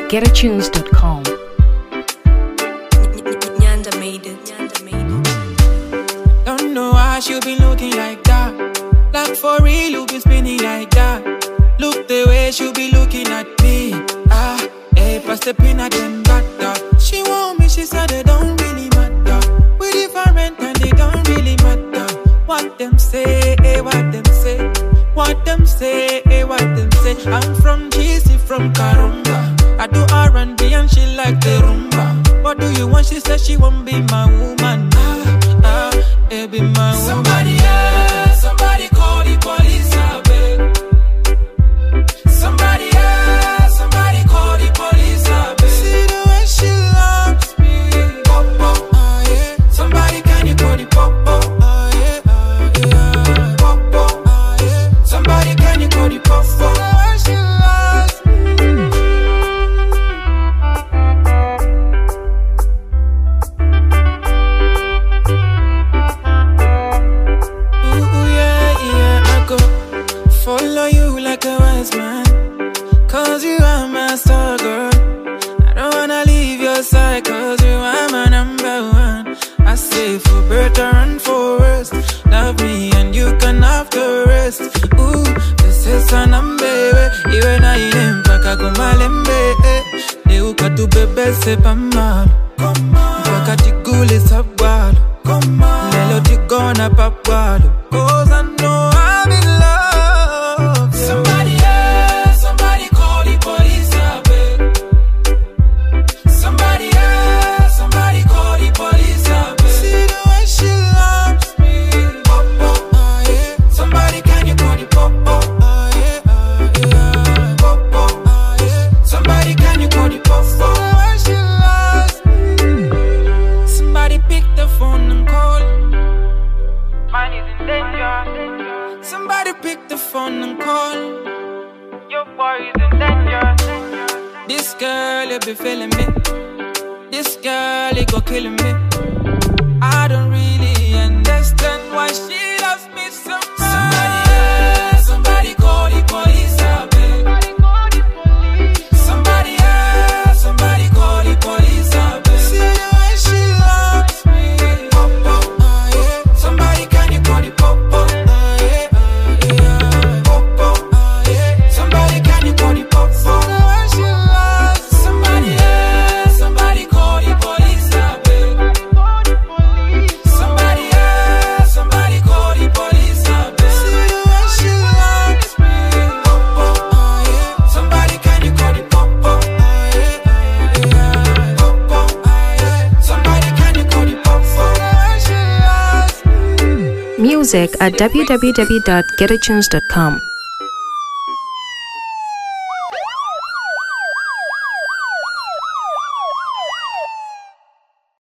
GetAtunes.com. Nyanda made it. Don't know why she be looking like that. Like for real, you be spinning like that. Look the way she be looking at me. Pass the peanut and butter. She want me, she said it don't really matter. We different and they don't really matter. What them say, what them say. What them say, what them say. I'm from GC, from Karunga. I do R&B and she like the rumba. What do you want? She said she won't be my woman. Be my woman. Somebody else, somebody call the police, babe. Somebody else, somebody call the police, babe. See the way she loves me. Popo, yeah. Somebody can you call the popo, yeah. Popo, yeah. Somebody can you call the popo. See the way she loves me. Follow you like a wise man, cause you are my star girl. I don't wanna leave your side, cause you are my number one. I say for better and for worse, love me and you can have the rest. Ooh, this is an baby. Even I am paka kumalembe. Leuka tu bebe sepa malo. Paka tigule sabwalo. Lelo tigona papwalo. Cause I know I'm in love. Somebody else, somebody call the police, babe. Somebody else, somebody call the police, babe. See the way she loves me. Popo, yeah. Somebody can you call the popo, yeah. Popo, yeah. Somebody can you call the popo. See the way she loves me. Somebody pick the phone and call. Mine is in danger. Somebody pick the phone and call. Your boy is in danger. This girl, you be feeling me. This girl, you go killing me. I don't really understand why she loves me so much. Somebody else, somebody call the police, babe. Somebody else, somebody call the police, babe. See the way she loves me. Popo, yeah. Somebody can you call the popo? Music at www.getatunes.com.